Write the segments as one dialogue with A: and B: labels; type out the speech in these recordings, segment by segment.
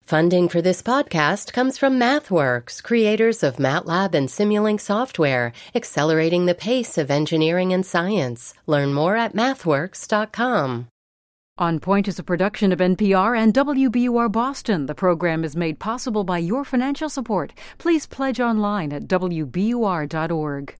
A: Funding for this podcast comes from MathWorks, creators of MATLAB and Simulink software, accelerating the pace of engineering and science. Learn more at mathworks.com.
B: On Point is a production of NPR and WBUR Boston. The program is made possible by your financial support. Please pledge online at WBUR.org.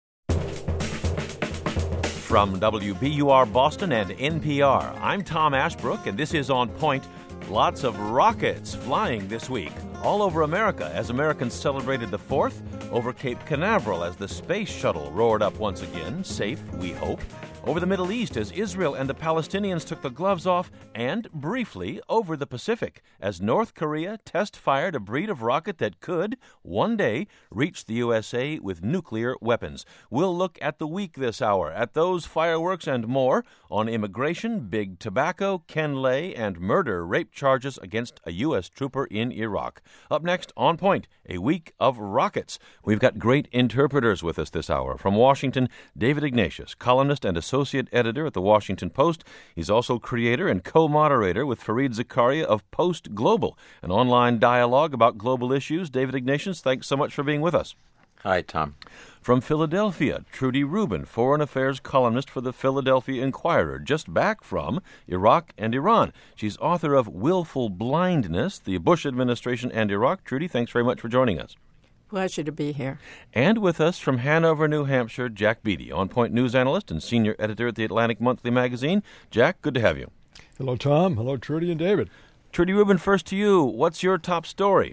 C: From WBUR Boston and NPR, I'm Tom Ashbrook, and this is On Point. Lots of rockets flying this week all over America as Americans celebrated the 4th, over Cape Canaveral as the space shuttle roared up once again, safe, we hope, over the Middle East as Israel and the Palestinians took the gloves off, and briefly over the Pacific as North Korea test-fired a breed of rocket that could, one day, reach the USA with nuclear weapons. We'll look at the week this hour, at those fireworks and more, on immigration, big tobacco, Ken Lay, and murder-rape charges against a U.S. trooper in Iraq. Up next, On Point, a week of rockets. We've got great interpreters with us this hour. From Washington, David Ignatius, columnist and associate editor at The Washington Post. He's also creator and co-moderator with Fareed Zakaria of Post Global, an online dialogue about global issues. David Ignatius, thanks so much for being with us.
D: Hi, Tom.
C: From Philadelphia, Trudy Rubin, foreign affairs columnist for the Philadelphia Inquirer, just back from Iraq and Iran. She's author of Willful Blindness, the Bush Administration and Iraq. Trudy, thanks very much for joining us.
E: Pleasure to be here.
C: And with us from Hanover, New Hampshire, Jack Beatty, On Point news analyst and senior editor at the Atlantic Monthly magazine. Jack, good to have you.
F: Hello, Tom. Hello, Trudy and David.
C: Trudy Rubin, first to you. What's your top story?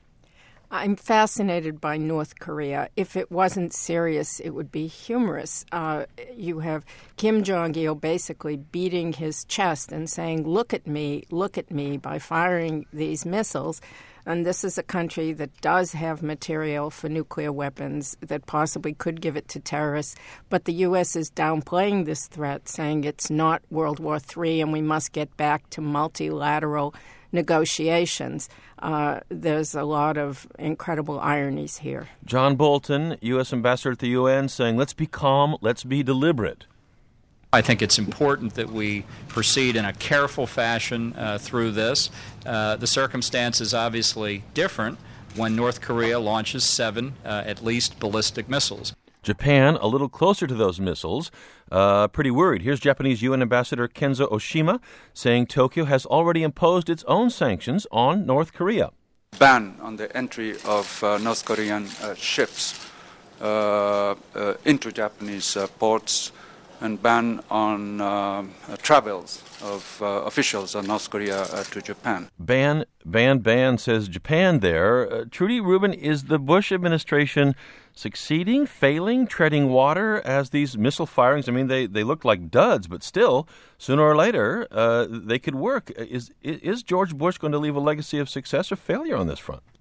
E: I'm fascinated by North Korea. If it wasn't serious, it would be humorous. You have Kim Jong-il basically beating his chest and saying, look at me, by firing these missiles. And this is a country that does have material for nuclear weapons that possibly could give it to terrorists. But the U.S. is downplaying this threat, saying it's not World War III and we must get back to multilateral negotiations. There's a lot of incredible ironies here.
C: John Bolton, U.S. ambassador at the UN, saying, let's be calm, let's be deliberate.
G: I think it's important that we proceed in a careful fashion through this. The circumstance is obviously different when North Korea launches 7, at least, ballistic missiles.
C: Japan, a little closer to those missiles, pretty worried. Here's Japanese UN Ambassador Kenzo Oshima saying Tokyo has already imposed its own sanctions on North Korea.
H: Ban on the entry of North Korean ships into Japanese ports, and ban on travels of officials of North Korea to Japan.
C: Ban, says Japan there. Trudy Rubin, is the Bush administration succeeding, failing, treading water as these missile firings? I mean, they look like duds, but still, sooner or later, they could work. Is George Bush going to leave a legacy of success or failure on this front?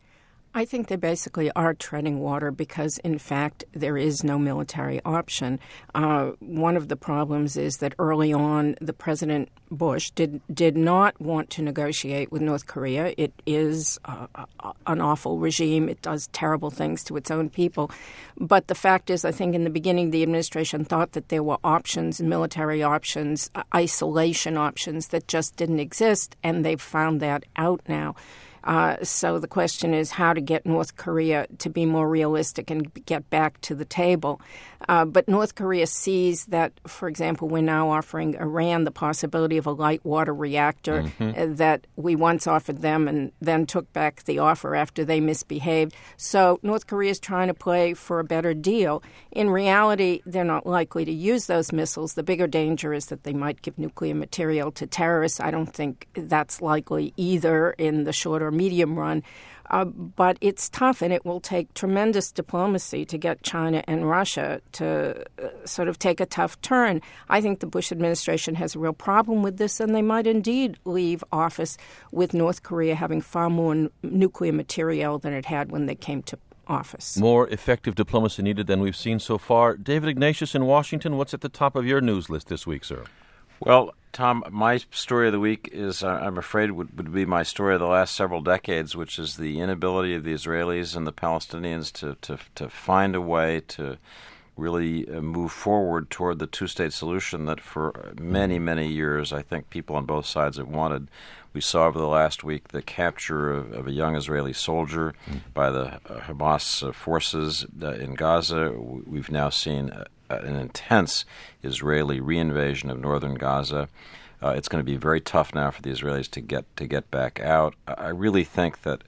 E: I think they basically are treading water because, in fact, there is no military option. One of the problems is that early on, the President Bush did not want to negotiate with North Korea. It is an awful regime. It does terrible things to its own people. But the fact is, I think in the beginning, the administration thought that there were options, military options, isolation options that just didn't exist, and they've found that out now. So the question is how to get North Korea to be more realistic and get back to the table. But North Korea sees that, for example, we're now offering Iran the possibility of a light water reactor that we once offered them and then took back the offer after they misbehaved. So North Korea is trying to play for a better deal. In reality, they're not likely to use those missiles. The bigger danger is that they might give nuclear material to terrorists. I don't think that's likely either in the short or medium run. But it's tough, and it will take tremendous diplomacy to get China and Russia to sort of take a tough turn. I think the Bush administration has a real problem with this, and they might indeed leave office with North Korea having far more nuclear material than it had when they came to office.
C: More effective diplomacy needed than we've seen so far. David Ignatius in Washington, what's at the top of your news list this week, sir?
D: Well, Tom, my story of the week is, I'm afraid, would be my story of the last several decades, which is the inability of the Israelis and the Palestinians to find a way to really move forward toward the two-state solution that for many, many years I think people on both sides have wanted. We saw over the last week the capture of a young Israeli soldier by the Hamas forces in Gaza. We've now seen an intense Israeli reinvasion of northern Gaza. It's going to be very tough now for the Israelis to get back out. I really think that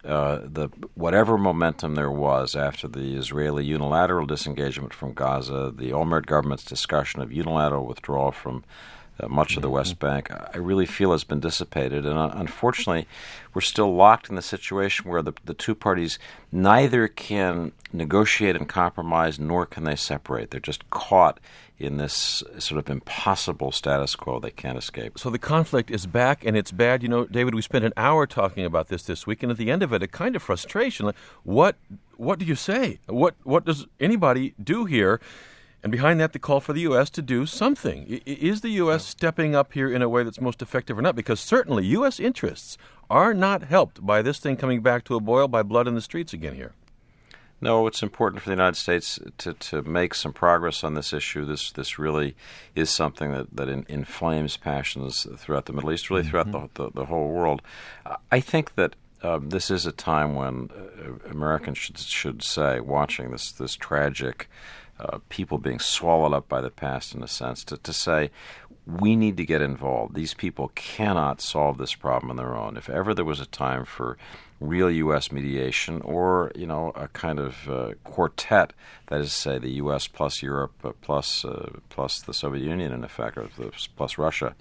D: whatever momentum there was after the Israeli unilateral disengagement from Gaza, the Olmert government's discussion of unilateral withdrawal from much of the West Bank, I really feel has been dissipated. And unfortunately, we're still locked in the situation where the two parties neither can negotiate and compromise, nor can they separate. They're just caught in this sort of impossible status quo they can't escape.
C: So the conflict is back, and it's bad. You know, David, we spent an hour talking about this week, and at the end of it, a kind of frustration. Like, what do you say? What does anybody do here? And behind that, the call for the U.S. to do something. Is the U.S. stepping up here in a way that's most effective or not? Because certainly U.S. interests are not helped by this thing coming back to a boil, by blood in the streets again here.
D: No, it's important for the United States to make some progress on this issue. This really is something that inflames passions throughout the Middle East, really throughout the whole world. I think that this is a time when Americans should say, watching this tragic people being swallowed up by the past, in a sense, to say, we need to get involved. These people cannot solve this problem on their own. If ever there was a time for real U.S. mediation, or a kind of quartet, that is to say, the U.S. plus Europe plus the Soviet Union, in effect, or plus Russia,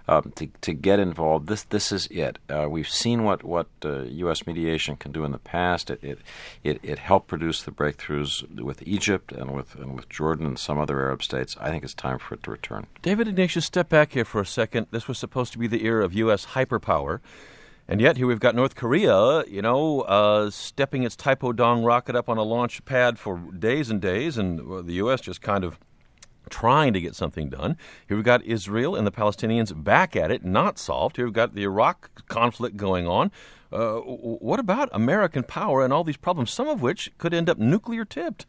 D: to get involved. This is it. We've seen what U.S. mediation can do in the past. It helped produce the breakthroughs with Egypt and with Jordan and some other Arab states. I think it's time for it to return.
C: David Ignatius, step back here for a second. This was supposed to be the era of U.S. hyperpower. And yet here we've got North Korea, stepping its Taepodong rocket up on a launch pad for days and days, and the U.S. just kind of trying to get something done. Here we've got Israel and the Palestinians back at it, not solved. Here we've got the Iraq conflict going on. What about American power and all these problems, some of which could end up nuclear tipped?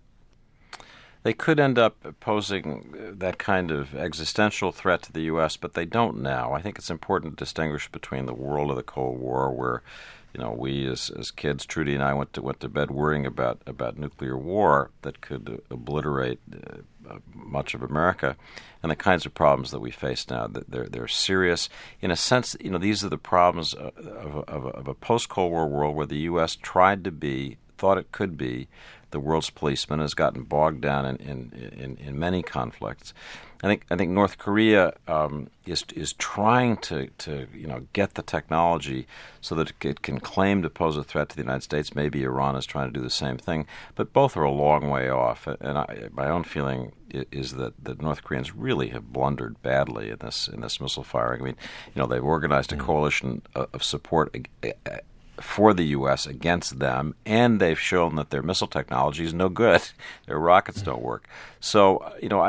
D: They could end up posing that kind of existential threat to the U.S., but they don't now. I think it's important to distinguish between the world of the Cold War, where we as kids, Trudy and I, went to bed worrying about nuclear war that could obliterate much of America, and the kinds of problems that we face now. That they're serious. In a sense, these are the problems of a post-Cold War world where the U.S. thought it could be the world's policeman, has gotten bogged down in many conflicts. I think North Korea is trying to get the technology so that it can claim to pose a threat to the United States. Maybe Iran is trying to do the same thing, but both are a long way off. And my own feeling is that North Koreans really have blundered badly in this missile firing. I mean, they've organized a coalition of support for the U.S. against them, and they've shown that their missile technology is no good. Their rockets don't work. So,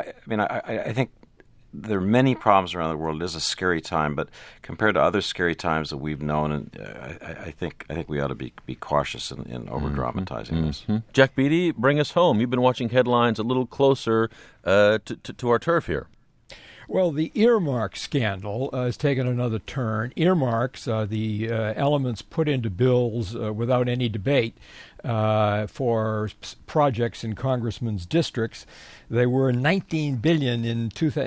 D: I think there are many problems around the world. It is a scary time, but compared to other scary times that we've known, I think we ought to be cautious in over-dramatizing this.
C: Jack Beatty, bring us home. You've been watching headlines a little closer to our turf here.
F: Well, the earmark scandal has taken another turn. Earmarks are the elements put into bills without any debate for projects in congressmen's districts. They were $19 billion in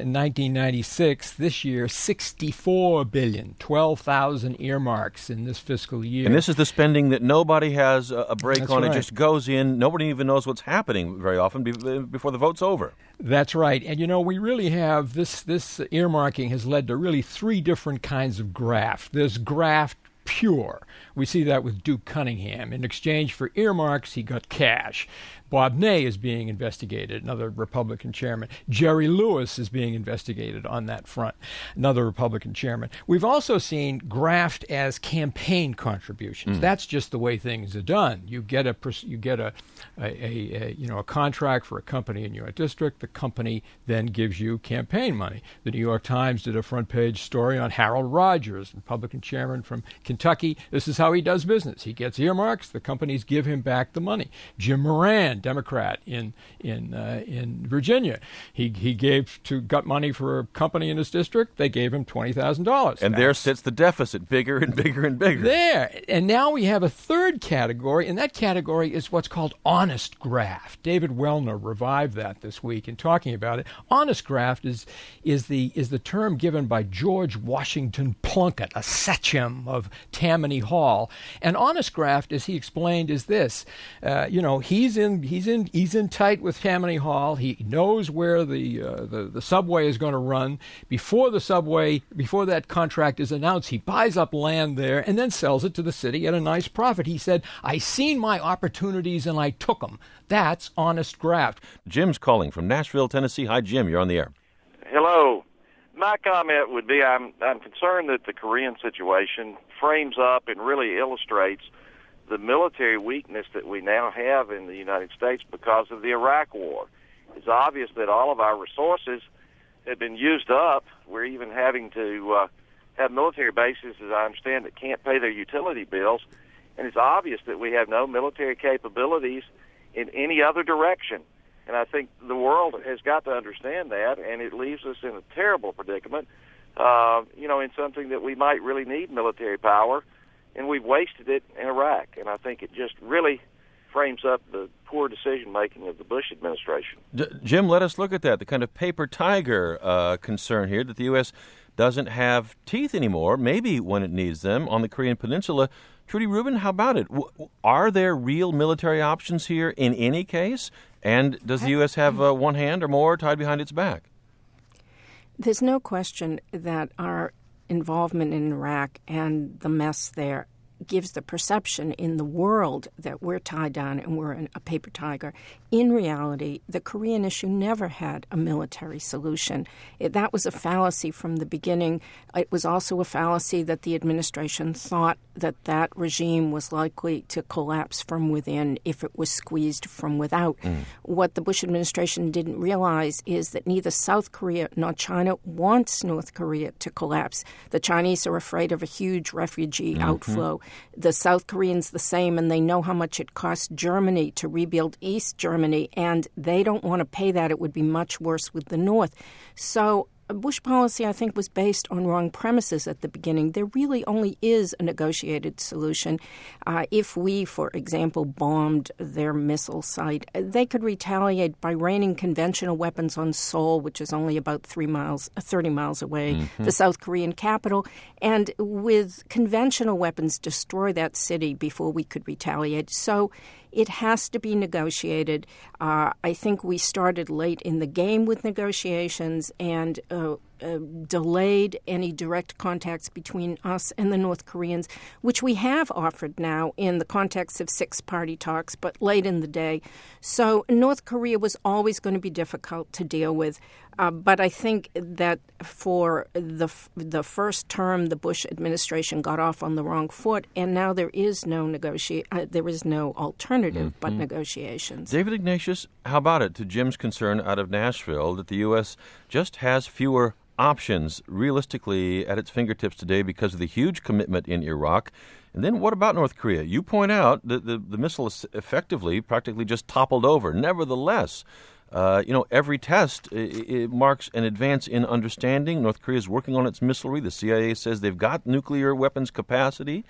F: 1996. This year, $64 billion, 12,000 earmarks in this fiscal year.
C: And this is the spending that nobody has a break
F: That's
C: on.
F: right.
C: It just goes in. Nobody even knows what's happening very often before the vote's over.
F: That's right. And, we really have this earmarking has led to really three different kinds of graft. There's graft pure. We see that with Duke Cunningham. In exchange for earmarks, he got cash. Bob Ney is being investigated, another Republican chairman. Jerry Lewis is being investigated on that front, another Republican chairman. We've also seen graft as campaign contributions. That's just the way things are done. You get a contract for a company in your district. The company then gives you campaign money. The New York Times did a front page story on Harold Rogers, Republican chairman from Kentucky. This is how he does business. He gets earmarks. The companies give him back the money. Jim Moran Democrat in Virginia. He got money for a company in his district. They gave him $20,000.
C: And there sits the deficit, bigger and bigger and bigger.
F: There. And now we have a third category, and that category is what's called honest graft. David Wellner revived that this week in talking about it. Honest graft is the term given by George Washington Plunkett, a sachem of Tammany Hall. And honest graft, as he explained, is this: he's in tight with Tammany Hall. He knows where the subway is going to run. Before that contract is announced, he buys up land there and then sells it to the city at a nice profit. He said, "I seen my opportunities and I took them." That's honest graft.
C: Jim's calling from Nashville, Tennessee. Hi, Jim. You're on the air.
I: Hello. My comment would be I'm concerned that the Korean situation frames up and really illustrates the military weakness that we now have in the United States because of the Iraq War. It's obvious that all of our resources have been used up. We're even having to have military bases, as I understand, that can't pay their utility bills. And it's obvious that we have no military capabilities in any other direction. And I think the world has got to understand that, and it leaves us in a terrible predicament, in something that we might really need military power, and we've wasted it in Iraq. And I think it just really frames up the poor decision-making of the Bush administration.
C: Jim, let us look at that, the kind of paper tiger concern here that the U.S. doesn't have teeth anymore, maybe when it needs them, on the Korean Peninsula. Trudy Rubin, how about it? Are there real military options here in any case? And does the U.S. have one hand or more tied behind its back?
E: There's no question that our involvement in Iraq and the mess there gives the perception in the world that we're tied down and we're a paper tiger. In reality, the Korean issue never had a military solution. That was a fallacy from the beginning. It was also a fallacy that the administration thought that regime was likely to collapse from within if it was squeezed from without. What the Bush administration didn't realize is that neither South Korea nor China wants North Korea to collapse. The Chinese are afraid of a huge refugee outflow. The South Koreans the same, and they know how much it costs Germany to rebuild East Germany, and they don't want to pay that. It would be much worse with the North. So Bush policy, I think, was based on wrong premises at the beginning. There really only is a negotiated solution. If we, for example, bombed their missile site, they could retaliate by raining conventional weapons on Seoul, which is only about 30 miles away, the South Korean capital, and with conventional weapons destroy that city before we could retaliate. So it has to be negotiated. I think we started late in the game with negotiations and delayed any direct contacts between us and the North Koreans, which we have offered now in the context of six-party talks, but late in the day. So North Korea was always going to be difficult to deal with. But I think that for the first term, the Bush administration got off on the wrong foot, and now there is no alternative but negotiations.
C: David Ignatius, how about it, to Jim's concern out of Nashville, that the U.S. just has fewer options realistically at its fingertips today because of the huge commitment in Iraq? And then what about North Korea? You point out that the missile is effectively, practically just toppled over. Nevertheless, every test it marks an advance in understanding. North Korea is working on its missilery. The CIA says they've got nuclear weapons capacity.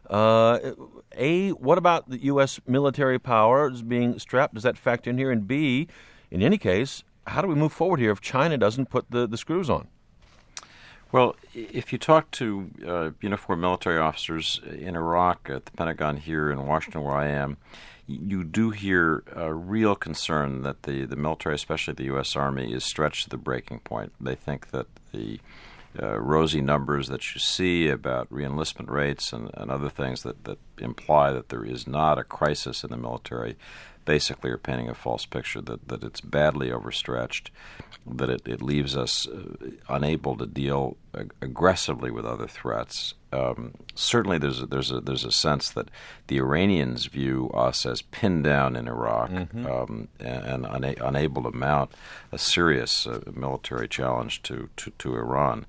C: What about the U.S. military power is being strapped? Does that factor in here? And B, in any case, how do we move forward here if China doesn't put the screws on?
D: Well, if you talk to uniformed military officers in Iraq, at the Pentagon here in Washington where I am, you do hear a real concern that the military, especially the U.S. Army, is stretched to the breaking point. They think that the rosy numbers that you see about reenlistment rates and other things that imply that there is not a crisis in the military basically are painting a false picture, that it's badly overstretched, that it leaves us unable to deal aggressively with other threats. Certainly there's a sense that the Iranians view us as pinned down in Iraq and unable to mount a serious military challenge to Iran.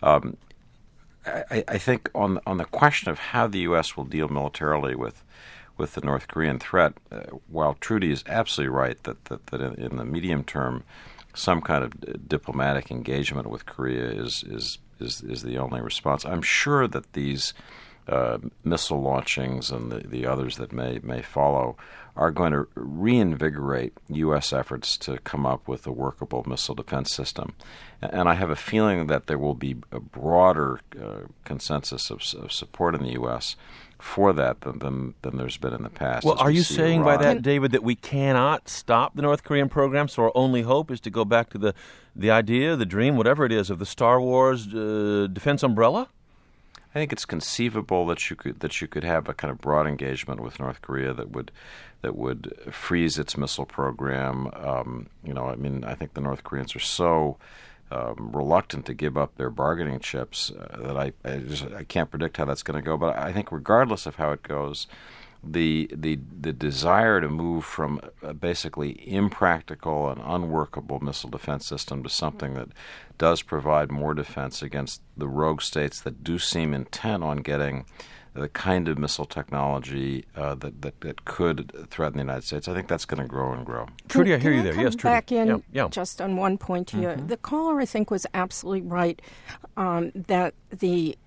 D: I think on the question of how the U.S. will deal militarily with with the North Korean threat. While Trudy is absolutely right that in the medium term, some kind of diplomatic engagement with Korea is the only response. I'm sure that these missile launchings and the others that may follow are going to reinvigorate U.S. efforts to come up with a workable missile defense system. And I have a feeling that there will be a broader consensus of support in the U.S. for that than there's been in the past.
C: Well, are you saying by that, David, that we cannot stop the North Korean program, so our only hope is to go back to the idea, the dream, whatever it is, of the Star Wars defense umbrella?
D: I think it's conceivable that you could have a kind of broad engagement with North Korea that would freeze its missile program. I think the North Koreans are so reluctant to give up their bargaining chips that I can't predict how that's going to go. But I think regardless of how it goes, the desire to move from a basically impractical and unworkable missile defense system to something that does provide more defense against the rogue states that do seem intent on getting the kind of missile technology that could threaten the United States, I think that's going to grow and grow.
C: Trudy, I hear you there.
E: Yes,
C: Trudy.
E: Back in just on one point here. Mm-hmm. The caller, I think, was absolutely right that the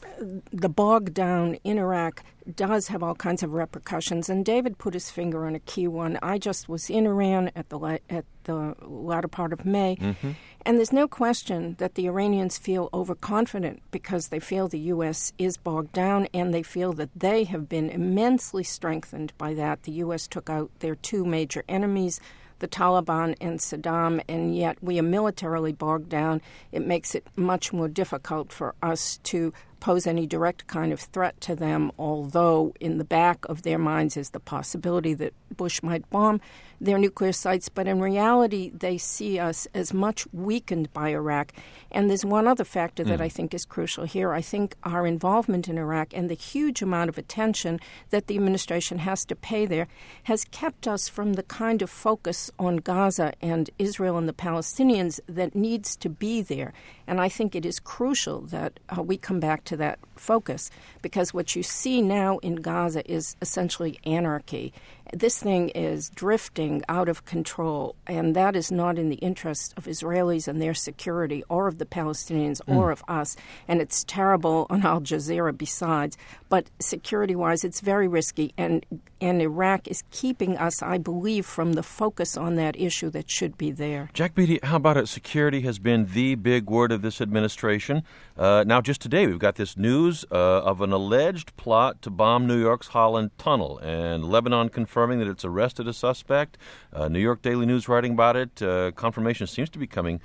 E: bog down in Iraq does have all kinds of repercussions, and David put his finger on a key one. I just was in Iran at the latter part of May, mm-hmm. and there's no question that the Iranians feel overconfident because they feel the U.S. is bogged down, and they feel that they have been immensely strengthened by that. The U.S. took out their two major enemies, the Taliban and Saddam, and yet we are militarily bogged down. It makes it much more difficult for us to pose any direct kind of threat to them, although in the back of their minds is the possibility that Bush might bomb their nuclear sites. But in reality, they see us as much weakened by Iraq. And there's one other factor that I think is crucial here. I think our involvement in Iraq and the huge amount of attention that the administration has to pay there has kept us from the kind of focus on Gaza and Israel and the Palestinians that needs to be there. And I think it is crucial that we come back to that focus, because what you see now in Gaza is essentially anarchy. This thing is drifting out of control, and that is not in the interest of Israelis and their security, or of the Palestinians, or of us. And it's terrible on Al Jazeera besides. But security-wise, it's very risky, and Iraq is keeping us, I believe, from the focus on that issue that should be there.
C: Jack Beatty, how about it? Security has been the big word of this administration. Now, just today, we've got this news of an alleged plot to bomb New York's Holland Tunnel, and Lebanon confirming that it's arrested a suspect. New York Daily News writing about it. Confirmation seems to be coming.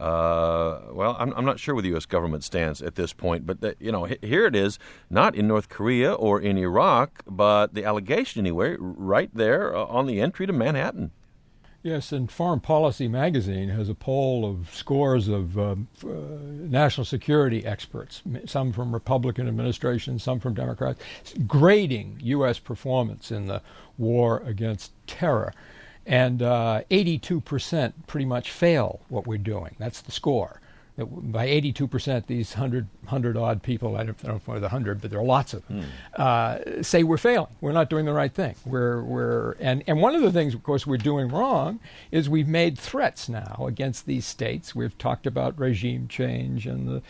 C: I'm not sure where the U.S. government stands at this point, but here it is, not in North Korea or in Iraq, but the allegation anyway, right there on the entry to Manhattan.
F: Yes, and Foreign Policy magazine has a poll of scores of national security experts, some from Republican administrations, some from Democrats, grading U.S. performance in the war against terror. And 82% pretty much fail what we're doing. That's the score. By 82%, these 100-odd people, I don't know if they're 100, but there are lots of them, say we're failing. We're not doing the right thing. And one of the things, of course, we're doing wrong is we've made threats now against these states. We've talked about regime change and the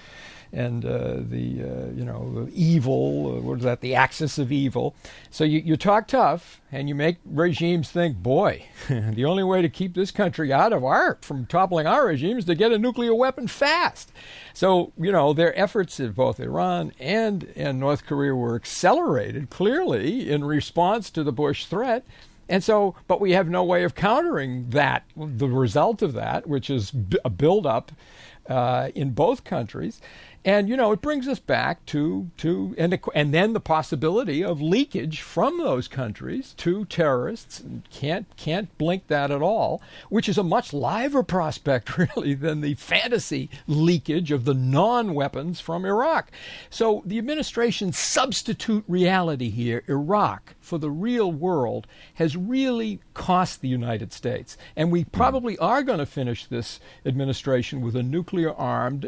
F: evil, what is that, the axis of evil. So you talk tough, and you make regimes think, boy, the only way to keep this country from toppling our regime is to get a nuclear weapon fast. So, their efforts in both Iran and North Korea were accelerated, clearly, in response to the Bush threat. And so, but we have no way of countering that, the result of that, which is a buildup in both countries. And, it brings us back to and then the possibility of leakage from those countries to terrorists. Can't blink that at all, which is a much liver prospect, really, than the fantasy leakage of the non-weapons from Iraq. So the administration's substitute reality here, Iraq, for the real world has really cost the United States. And we probably are going to finish this administration with a nuclear-armed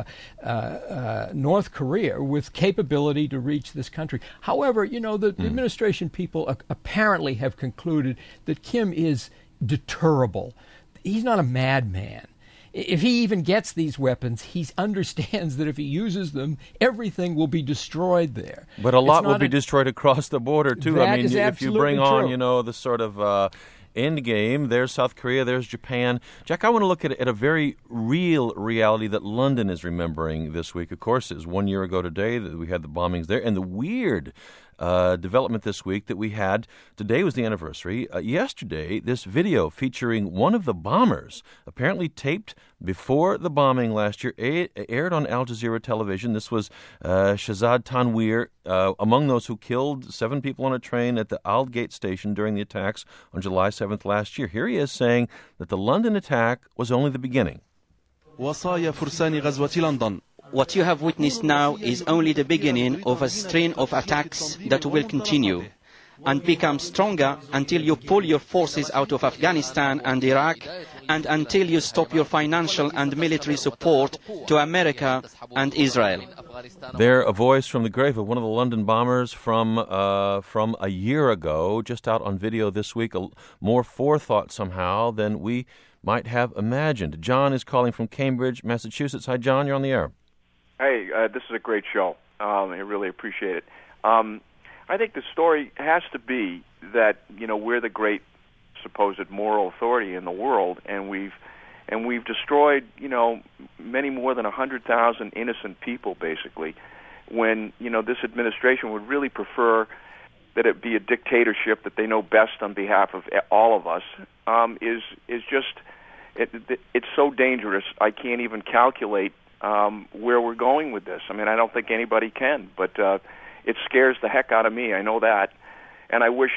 F: North Korea with capability to reach this country. However, the administration people apparently have concluded that Kim is deterrable. He's not a madman. If he even gets these weapons, he understands that if he uses them, everything will be destroyed there.
C: But a lot will be destroyed across the border, too.
F: That is
C: if you bring
F: absolutely
C: on, the sort of end game, there's South Korea, there's Japan. Jack, I want to look at a very real reality that London is remembering this week. Of course, it was 1 year ago today that we had the bombings there, and the weird development this week that we had. Today was the anniversary. Yesterday, this video featuring one of the bombers, apparently taped before the bombing last year, aired on Al Jazeera television. This was Shahzad Tanweer, among those who killed 7 people on a train at the Aldgate station during the attacks on July 7th last year. Here he is saying that the London attack was only the beginning.
J: وصايا فرسان غزوة لندن.
K: What you have witnessed now is only the beginning of a strain of attacks that will continue and become stronger until you pull your forces out of Afghanistan and Iraq and until you stop your financial and military support to America and Israel.
C: There, a voice from the grave of one of the London bombers from a year ago, just out on video this week. More forethought somehow than we might have imagined. John is calling from Cambridge, Massachusetts. Hi, John, you're on the air.
L: Hey, this is a great show. I really appreciate it. I think the story has to be that we're the great supposed moral authority in the world, and we've destroyed many more than 100,000 innocent people basically. When this administration would really prefer that it be a dictatorship that they know best on behalf of all of us, is just it's so dangerous. I can't even calculate where we're going with this. I mean, I don't think anybody can, but it scares the heck out of me. I know that, and I wish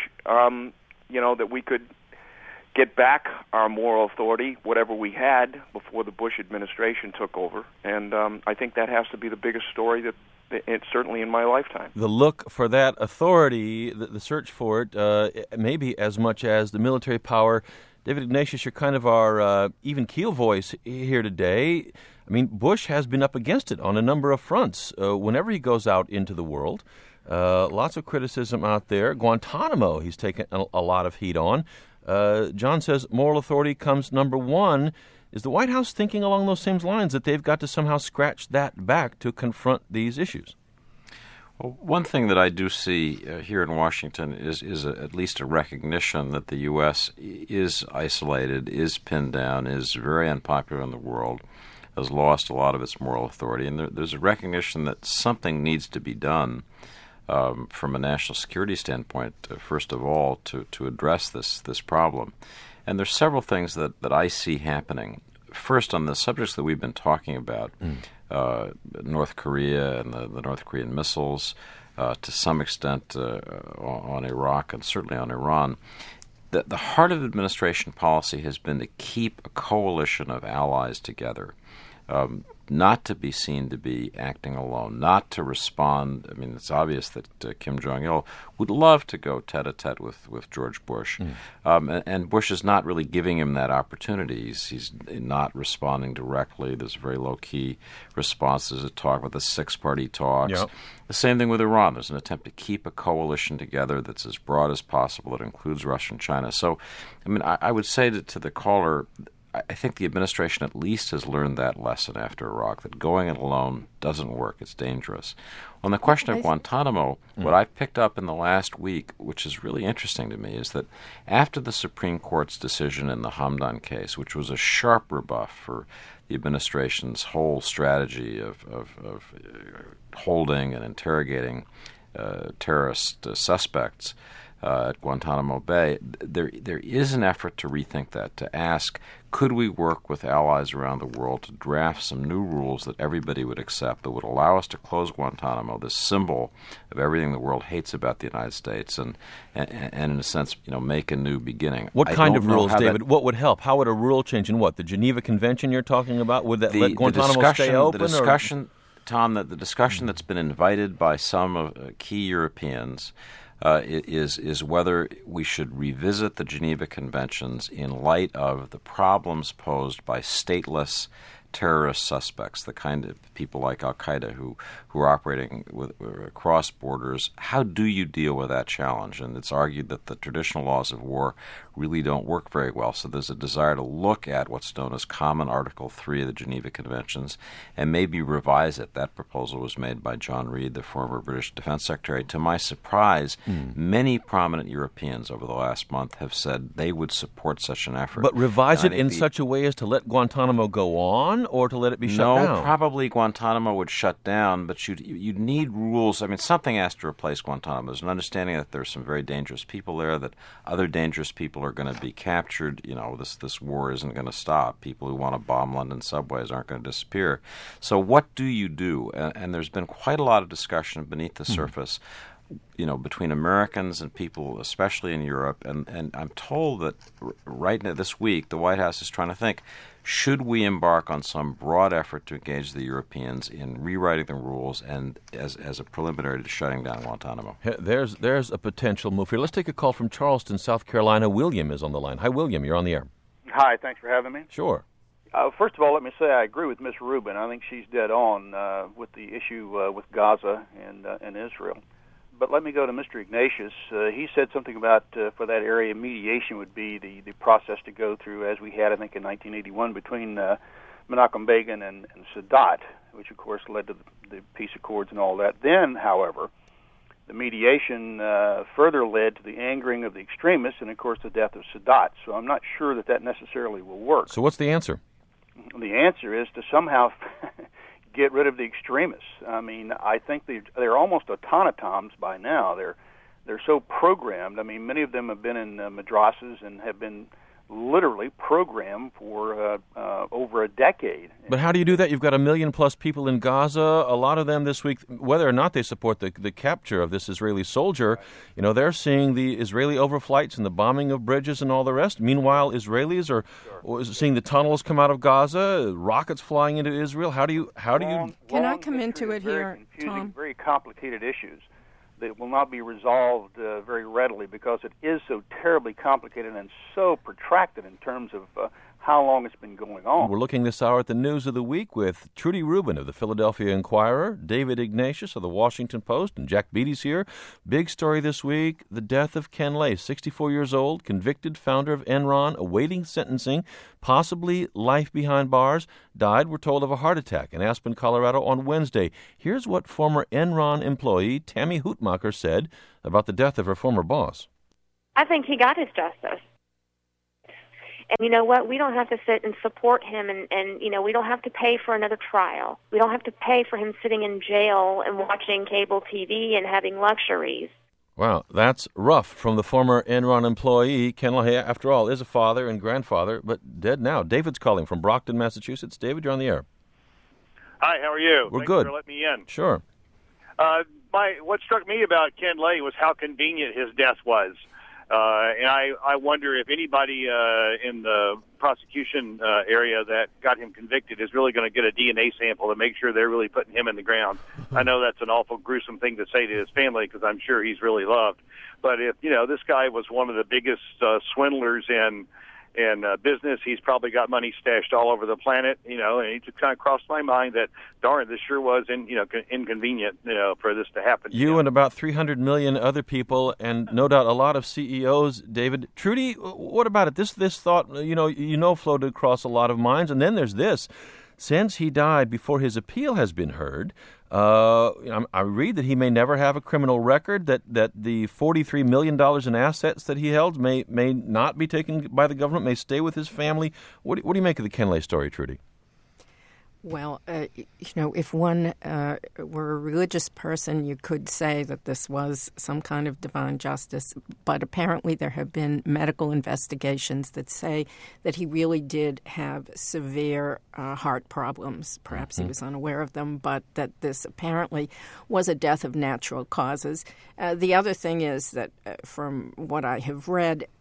L: that we could get back our moral authority, whatever we had before the Bush administration took over. And I think that has to be the biggest story that it's certainly in my lifetime.
C: The look for that authority, the search for it, maybe as much as the military power. David Ignatius, you're kind of our even keel voice here today. I mean, Bush has been up against it on a number of fronts. Whenever he goes out into the world, lots of criticism out there. Guantanamo, he's taken a lot of heat on. John says moral authority comes number one. Is the White House thinking along those same lines, that they've got to somehow scratch that back to confront these issues?
D: Well, one thing that I do see here in Washington is at least a recognition that the U.S. is isolated, is pinned down, is very unpopular in the world, has lost a lot of its moral authority, and there's a recognition that something needs to be done from a national security standpoint, first of all, to address this problem. And there's several things that I see happening. First, on the subjects that we've been talking about, North Korea and the North Korean missiles, to some extent on Iraq and certainly on Iran, the heart of administration policy has been to keep a coalition of allies together, not to be seen to be acting alone, not to respond. I mean, it's obvious that Kim Jong-il would love to go tete-a-tete with George Bush, and Bush is not really giving him that opportunity. He's not responding directly. There's a very low-key response. There's a talk about the six-party talks. Yep. The same thing with Iran. There's an attempt to keep a coalition together that's as broad as possible that includes Russia and China. So, I mean, I would say to the caller, I think the administration at least has learned that lesson after Iraq, that going it alone doesn't work. It's dangerous. On the question of Guantanamo, what I've picked up in the last week, which is really interesting to me, is that after the Supreme Court's decision in the Hamdan case, which was a sharp rebuff for the administration's whole strategy of holding and interrogating terrorist suspects at Guantanamo Bay, there is an effort to rethink that, to ask, could we work with allies around the world to draft some new rules that everybody would accept that would allow us to close Guantanamo, this symbol of everything the world hates about the United States, and in a sense, make a new beginning.
C: What kind of rules, David? What would help? How would a rule change in what? The Geneva Convention you're talking about? Would that let Guantanamo stay open?
D: The discussion, Tom, the discussion that's been invited by some key Europeans is whether we should revisit the Geneva Conventions in light of the problems posed by stateless terrorist suspects, the kind of people like Al-Qaeda who are operating across borders. How do you deal with that challenge? And it's argued that the traditional laws of war really don't work very well. So there's a desire to look at what's known as Common Article 3 of the Geneva Conventions and maybe revise it. That proposal was made by John Reid, the former British Defense Secretary. To my surprise, many prominent Europeans over the last month have said they would support such an effort.
C: But revise it in such a way as to let Guantanamo go on or to let it be shut down?
D: No, probably Guantanamo would shut down, but you'd need rules. I mean, something has to replace Guantanamo. There's an understanding that there's some very dangerous people there, that other dangerous people are going to be captured. You know, this war isn't going to stop. People who want to bomb London subways aren't going to disappear. So what do you do? And there's been quite a lot of discussion beneath the surface, you know, between Americans and people, especially in Europe. And I'm told that right now, this week, the White House is trying to think, should we embark on some broad effort to engage the Europeans in rewriting the rules and as a preliminary to shutting down Guantanamo?
C: There's a potential move here. Let's take a call from Charleston, South Carolina. William is on the line. Hi, William. You're on the air.
M: Hi. Thanks for having me.
C: Sure.
M: First of all, let me say I agree with Ms. Rubin. I think she's dead on with the issue with Gaza and Israel. But let me go to Mr. Ignatius. He said something about, for that area, mediation would be the process to go through, as we had, I think, in 1981 between Menachem Begin and Sadat, which, of course, led to the peace accords and all that. Then, however, the mediation further led to the angering of the extremists and, of course, the death of Sadat. So I'm not sure that necessarily will work.
C: So what's the answer?
M: The answer is to somehow get rid of the extremists. I mean, I think they're almost automatons by now. They're so programmed. I mean, many of them have been in madrasas and have been literally programmed for over a decade.
C: But how do you do that? You've got 1 million plus people in Gaza. A lot of them this week, whether or not they support the capture of this Israeli soldier, you know, they're seeing the Israeli overflights and the bombing of bridges and all the rest. Meanwhile, Israelis are seeing the tunnels come out of Gaza, rockets flying into Israel. How do you?
E: Can I come into it here, Tom?
M: Very complicated issues that will not be resolved very readily because it is so terribly complicated and so protracted in terms of how long it's been going on.
C: We're looking this hour at the news of the week with Trudy Rubin of the Philadelphia Inquirer, David Ignatius of the Washington Post, and Jack Beatty's here. Big story this week, the death of Ken Lay, 64 years old, convicted founder of Enron, awaiting sentencing, possibly life behind bars, died, we're told, of a heart attack in Aspen, Colorado on Wednesday. Here's what former Enron employee Tammy Hootmacher said about the death of her former boss.
N: I think he got his justice. And you know what? We don't have to sit and support him, and you know, we don't have to pay for another trial. We don't have to pay for him sitting in jail and watching cable TV and having luxuries.
C: Wow, that's rough from the former Enron employee. Ken Lay, after all, is a father and grandfather, but dead now. David's calling from Brockton, Massachusetts. David, you're on the air.
O: Hi, how are you?
C: We're
O: Thanks
C: good.
O: for letting me in.
C: Sure.
O: What struck me about Ken Lay was how convenient his death was. And I wonder if anybody in the prosecution area that got him convicted is really going to get a DNA sample to make sure they're really putting him in the ground. I know that's an awful gruesome thing to say to his family because I'm sure he's really loved. But if, you know, this guy was one of the biggest swindlers in business, he's probably got money stashed all over the planet, you know, and it just kind of crossed my mind that, darn, this sure was, inconvenient, you know, for this to happen.
C: You and about 300 million other people, and no doubt a lot of CEOs, David. Trudy, what about it? This thought, floated across a lot of minds, and then there's this. Since he died before his appeal has been heard, I read that he may never have a criminal record, that the $43 million in assets that he held may not be taken by the government, may stay with his family. What do you make of the Ken Lay story, Trudy?
E: Well, if one were a religious person, you could say that this was some kind of divine justice. But apparently there have been medical investigations that say that he really did have severe heart problems. Perhaps he was unaware of them, but that this apparently was a death of natural causes. The other thing is that from what I have read,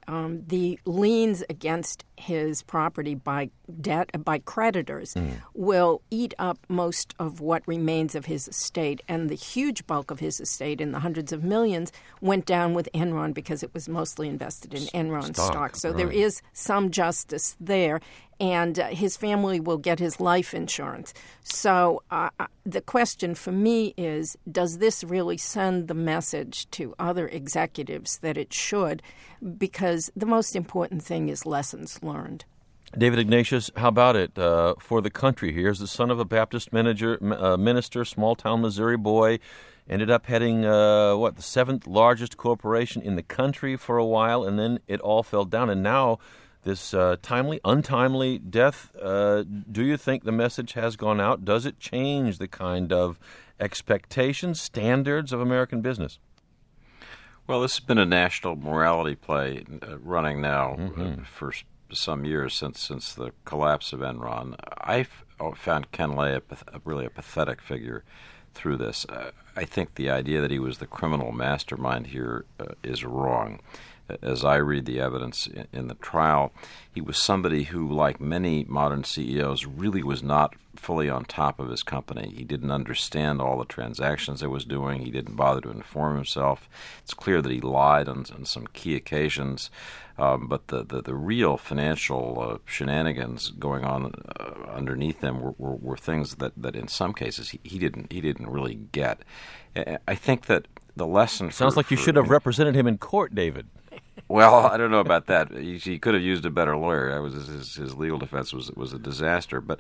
E: the liens against his property by creditors will eat up most of what remains of his estate, and the huge bulk of his estate, in the hundreds of millions, went down with Enron because it was mostly invested in Enron stock. So there is some justice there, and his family will get his life insurance. So the question for me is, does this really send the message to other executives that it should? Because the most important thing is lessons learned.
C: David Ignatius, how about it for the country? Here's the son of a Baptist minister, small-town Missouri boy, ended up heading, the seventh largest corporation in the country for a while, and then it all fell down. And now this untimely death, do you think the message has gone out? Does it change the kind of expectations, standards of American business?
D: Well, this has been a national morality play running now for some years since the collapse of Enron. I've found Ken Lay really a pathetic figure through this. I think the idea that he was the criminal mastermind here is wrong. As I read the evidence in the trial, he was somebody who, like many modern CEOs, really was not fully on top of his company. He didn't understand all the transactions it was doing. He didn't bother to inform himself. It's clear that he lied on some key occasions. But the real financial shenanigans going on underneath them were things that in some cases he didn't really get. I think that the lesson
C: sounds like you should have represented him in court, David.
D: Well, I don't know about that. He could have used a better lawyer. His legal defense was a disaster. But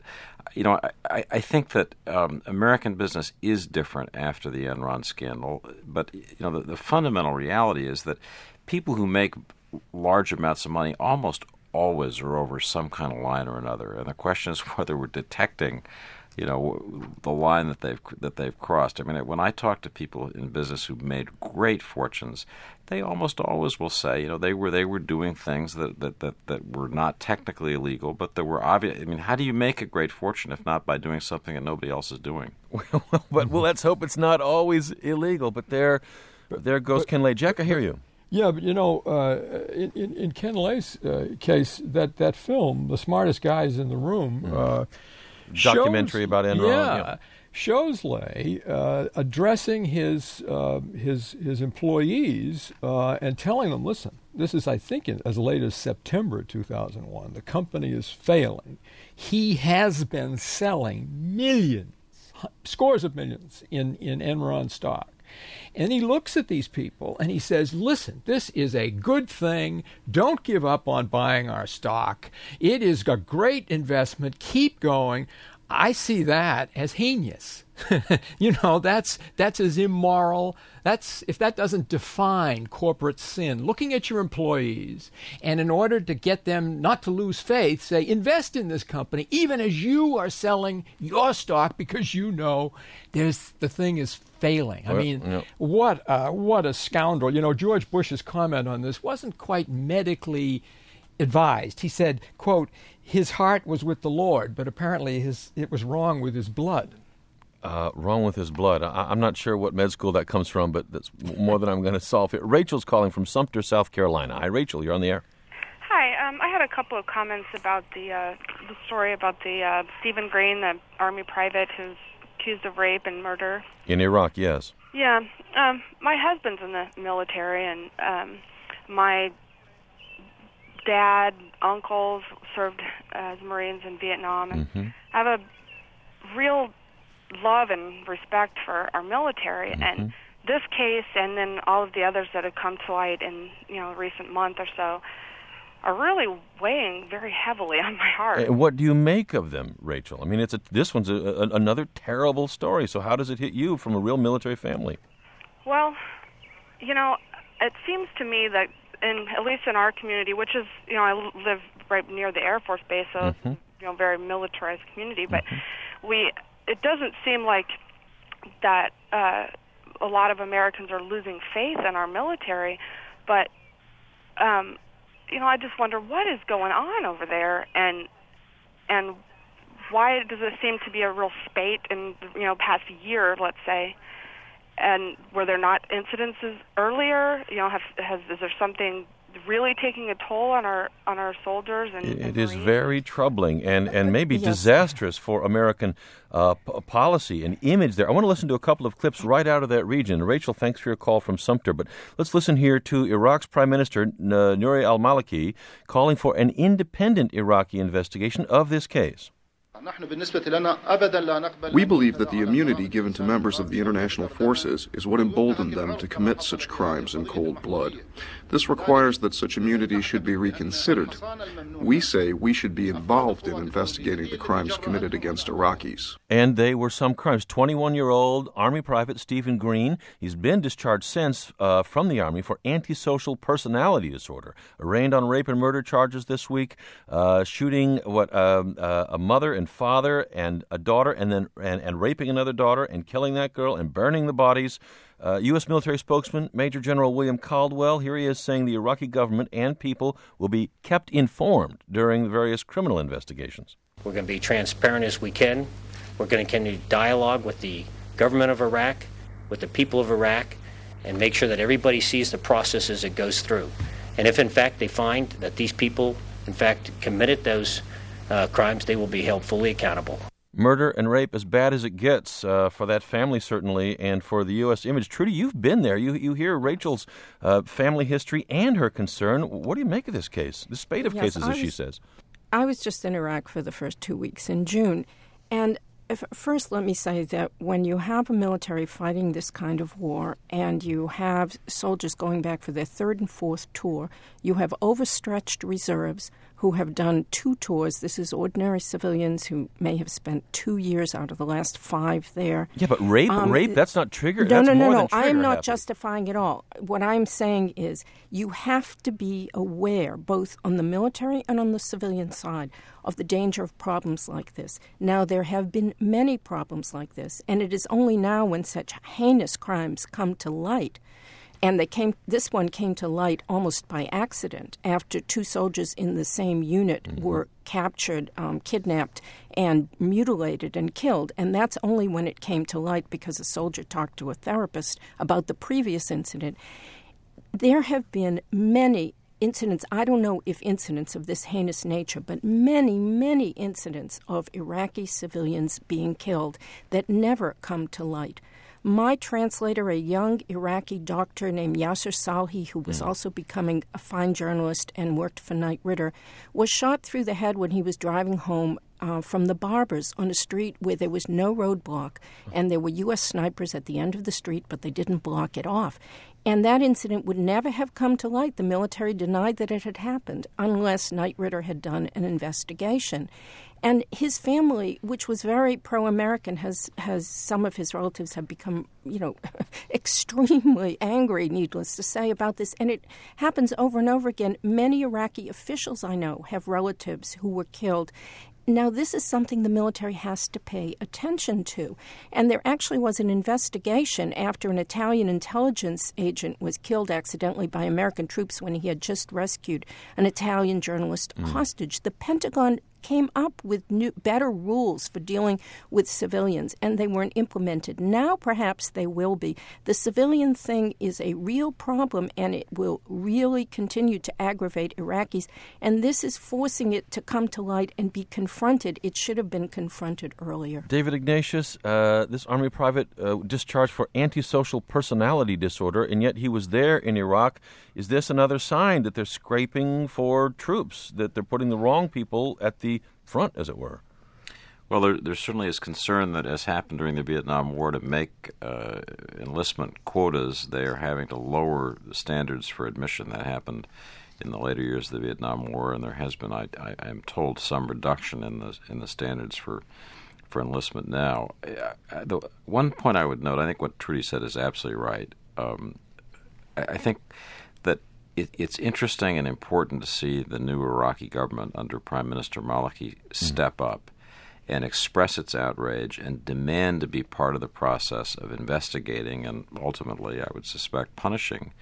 D: I think that American business is different after the Enron scandal. But the fundamental reality is that people who make large amounts of money almost always are over some kind of line or another, and the question is whether we're detecting, the line that they've crossed. I mean, when I talk to people in business who've made great fortunes, they almost always will say, they were doing things that were not technically illegal, but that were obvious. I mean, how do you make a great fortune if not by doing something that nobody else is doing?
C: Well, let's hope it's not always illegal. But there goes Ken Lay. Jack, I hear you.
F: Yeah, but in Ken Lay's case, that film, The Smartest Guys in the Room,
C: documentary about Enron,
F: shows Lay addressing his employees and telling them, listen, this is, I think, as late as September 2001. The company is failing. He has been selling millions, scores of millions in Enron stock. And he looks at these people and he says, listen, this is a good thing. Don't give up on buying our stock. It is a great investment. Keep going. I see that as heinous. That's as immoral. If that doesn't define corporate sin, looking at your employees, and in order to get them not to lose faith, say, invest in this company, even as you are selling your stock because the thing is failing. I mean, what a scoundrel. George Bush's comment on this wasn't quite medically advised. He said, quote, his heart was with the Lord, but apparently it was wrong with his blood.
C: Wrong with his blood. I'm not sure what med school that comes from, but that's more than I'm going to solve here. Rachel's calling from Sumter, South Carolina. Hi, Rachel. You're on the air.
P: Hi. I had a couple of comments about the story about the Stephen Green, the Army private who's accused of rape and murder.
C: In Iraq, yes.
P: Yeah. My husband's in the military, and my dad, uncles served as Marines in Vietnam, and I have a real love and respect for our military. And this case, and then all of the others that have come to light in recent month or so, are really weighing very heavily on my heart.
C: And what do you make of them, Rachel? I mean, this one's another terrible story. So how does it hit you from a real military family?
P: Well, it seems to me that at least in our community, which is, I live right near the Air Force Base, so it's, very militarized community, but it doesn't seem like that a lot of Americans are losing faith in our military, but, I just wonder what is going on over there, and why does it seem to be a real spate in, past year, let's say, and were there not incidences earlier? Is there something really taking a toll on our soldiers and
C: it is very troubling and maybe disastrous for American policy and image there. I want to listen to a couple of clips right out of that region. Rachel, thanks for your call from Sumter, but let's listen here to Iraq's Prime Minister Nouri al-Maliki calling for an independent Iraqi investigation of this case.
Q: We believe that the immunity given to members of the international forces is what emboldened them to commit such crimes in cold blood. This requires that such immunity should be reconsidered. We say we should be involved in investigating the crimes committed against Iraqis.
C: And they were some crimes. 21-year-old Army Private Stephen Green, he's been discharged since from the Army for antisocial personality disorder. Arraigned on rape and murder charges this week, shooting a mother and father and a daughter, and then and raping another daughter and killing that girl and burning the bodies. U.S. military spokesman Major General William Caldwell, here he is saying the Iraqi government and people will be kept informed during the various criminal investigations.
R: We're going to be transparent as we can. We're going to continue dialogue with the government of Iraq, with the people of Iraq, and make sure that everybody sees the process as it goes through. And if, in fact, they find that these people, in fact, committed those crimes, they will be held fully accountable.
C: Murder and rape as bad as it gets for that family, certainly, and for the U.S. image. Trudy, you've been there. You hear Rachel's family history and her concern. What do you make of this case, the spate of cases, as she says?
E: I was just in Iraq for the first 2 weeks in June, and first let me say that when you have a military fighting this kind of war and you have soldiers going back for their third and fourth tour, you have overstretched reserves who have done 2 tours. This is ordinary civilians who may have spent 2 years out of the last 5 there.
C: Yeah, but rape, that's not trigger.
E: No,
C: that's
E: no,
C: more
E: no,
C: than trigger
E: I am not
C: happy.
E: justifying it all. What I'm saying is you have to be aware, both on the military and on the civilian side, of the danger of problems like this. Now, there have been many problems like this, and it is only now when such heinous crimes come to light. And this one came to light almost by accident after 2 soldiers in the same unit were captured, kidnapped, and mutilated and killed. And that's only when it came to light because a soldier talked to a therapist about the previous incident. There have been many incidents, I don't know if incidents of this heinous nature, but many, many incidents of Iraqi civilians being killed that never come to light. My translator, a young Iraqi doctor named Yasser Salhi, who was also becoming a fine journalist and worked for Knight Ridder, was shot through the head when he was driving home from the barbers on a street where there was no roadblock, and there were U.S. snipers at the end of the street, but they didn't block it off. And that incident would never have come to light. The military denied that it had happened unless Knight Ridder had done an investigation. And his family, which was very pro-American, has some of his relatives have become, extremely angry, needless to say, about this. And it happens over and over again. Many Iraqi officials I know have relatives who were killed. Now, this is something the military has to pay attention to. And there actually was an investigation after an Italian intelligence agent was killed accidentally by American troops when he had just rescued an Italian journalist hostage. The Pentagon came up with better rules for dealing with civilians, and they weren't implemented. Now perhaps they will be. The civilian thing is a real problem, and it will really continue to aggravate Iraqis, and this is forcing it to come to light and be confronted. It should have been confronted earlier.
C: David Ignatius, this Army private discharged for antisocial personality disorder, and yet he was there in Iraq. Is this another sign that they're scraping for troops, that they're putting the wrong people at the front, as it were?
D: Well, there certainly is concern that, as happened during the Vietnam War, to make enlistment quotas, they are having to lower the standards for admission. That happened in the later years of the Vietnam War, and there has been, I am told, some reduction in the standards for enlistment now. The one point I would note, I think what Trudy said is absolutely right. I think that it's interesting and important to see the new Iraqi government under Prime Minister Maliki step up and express its outrage and demand to be part of the process of investigating and ultimately, I would suspect, punishing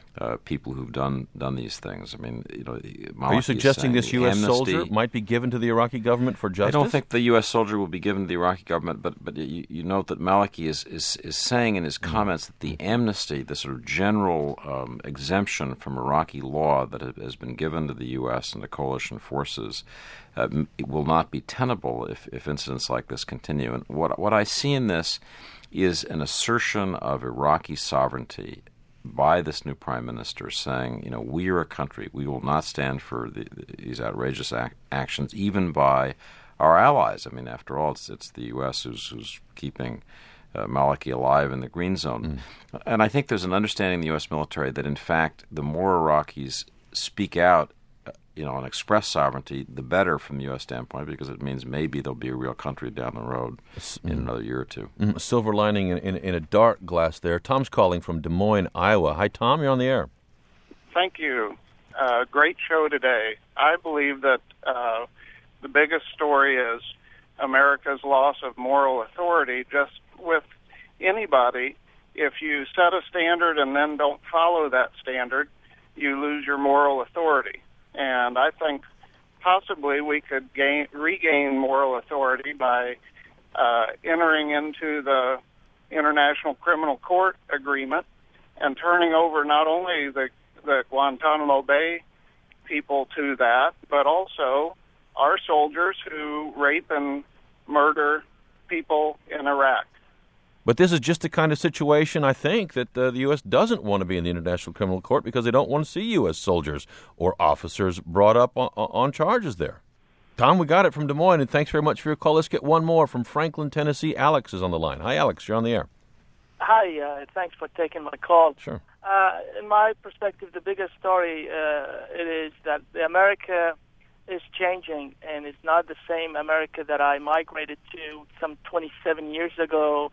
D: people who've done these things. I mean,
C: are you suggesting this U.S. soldier might be given to the Iraqi government for justice?
D: I don't think the U.S. soldier will be given to the Iraqi government, but you note that Maliki is saying in his comments that the amnesty, the sort of general exemption from Iraqi law that has been given to the U.S. and the coalition forces, it will not be tenable if incidents like this continue. And what I see in this is an assertion of Iraqi sovereignty by this new prime minister, saying, we are a country. We will not stand for these outrageous actions, even by our allies. I mean, after all, it's the U.S. who's keeping Maliki alive in the green zone. And I think there's an understanding in the U.S. military that, in fact, the more Iraqis speak out, and express sovereignty, the better from the U.S. standpoint, because it means maybe there'll be a real country down the road in another year or two.
C: Silver lining in a dark glass there. Tom's calling from Des Moines, Iowa. Hi, Tom. You're on the air.
S: Thank you. Great show today. I believe that the biggest story is America's loss of moral authority. Just with anybody, if you set a standard and then don't follow that standard, you lose your moral authority. And I think possibly we could regain moral authority by entering into the International Criminal Court agreement and turning over not only the Guantanamo Bay people to that, but also our soldiers who rape and murder people in Iraq.
C: But this is just the kind of situation, I think, that the U.S. doesn't want to be in the International Criminal Court because they don't want to see U.S. soldiers or officers brought up on charges there. Tom, we got it from Des Moines, and thanks very much for your call. Let's get one more from Franklin, Tennessee. Alex is on the line. Hi, Alex. You're on the air.
T: Hi. Thanks for taking my call.
C: Sure.
T: In my perspective, the biggest story it is that America is changing, and it's not the same America that I migrated to some 27 years ago.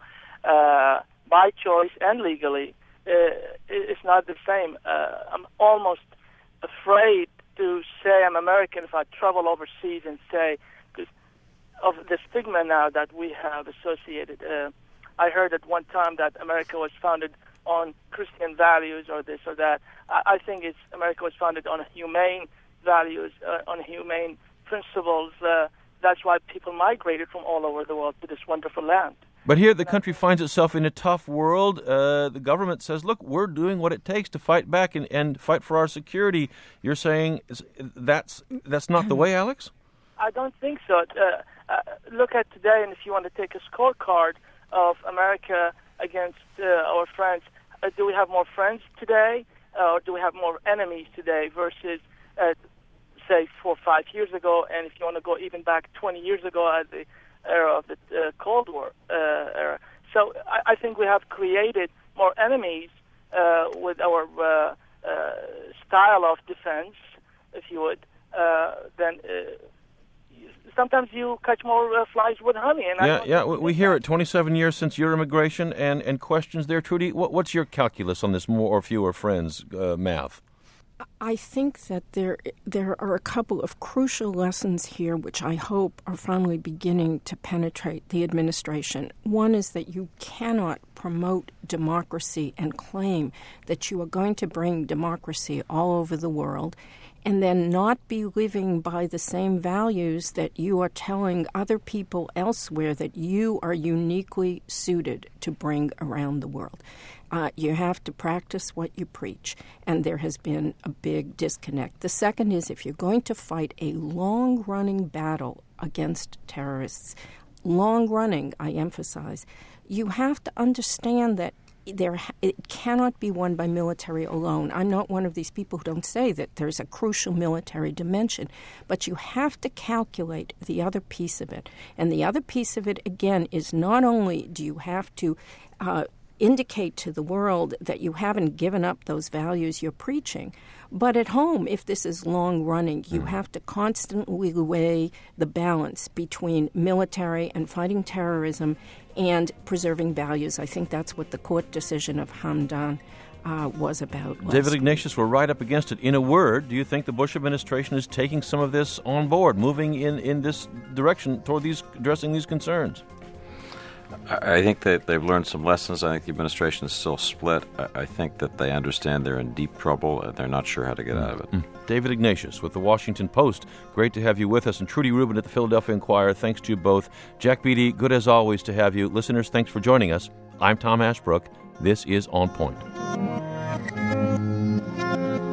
T: By choice and legally, it's not the same. I'm almost afraid to say I'm American if I travel overseas and say, because of the stigma now that we have associated. I heard at one time that America was founded on Christian values or this or that. I think America was founded on humane values, on humane principles. That's why people migrated from all over the world to this wonderful land.
C: But here the country finds itself in a tough world. The government says, look, we're doing what it takes to fight back and fight for our security. You're saying that's not the way, Alex?
T: I don't think so. Look at today, and if you want to take a scorecard of America against our friends, do we have more friends today or do we have more enemies today versus, say, 4 or 5 years ago? And if you want to go even back 20 years ago at the era of the Cold War era. So I think we have created more enemies with our style of defense, if you would, than sometimes you catch more flies with honey. And
C: we hear it. 27 years since your immigration and questions there. Trudy, what's your calculus on this more or fewer friends math?
E: I think that there are a couple of crucial lessons here which I hope are finally beginning to penetrate the administration. One is that you cannot promote democracy and claim that you are going to bring democracy all over the world and then not be living by the same values that you are telling other people elsewhere that you are uniquely suited to bring around the world. You have to practice what you preach, and there has been a big disconnect. The second is if you're going to fight a long-running battle against terrorists, long-running, I emphasize, you have to understand that it cannot be won by military alone. I'm not one of these people who don't say that there's a crucial military dimension, but you have to calculate the other piece of it. And the other piece of it, again, is not only do you have to indicate to the world that you haven't given up those values you're preaching, but at home, if this is long-running, you have to constantly weigh the balance between military and fighting terrorism and preserving values. I think that's what the court decision of Hamdan was about.
C: David Ignatius, we're right up against it. In a word, do you think the Bush administration is taking some of this on board, moving in this direction toward addressing these concerns?
D: I think that they've learned some lessons. I think the administration is still split. I think that they understand they're in deep trouble and they're not sure how to get out of it.
C: David Ignatius with the Washington Post. Great to have you with us. And Trudy Rubin at the Philadelphia Inquirer. Thanks to you both. Jack Beatty, good as always to have you. Listeners, thanks for joining us. I'm Tom Ashbrook. This is On Point.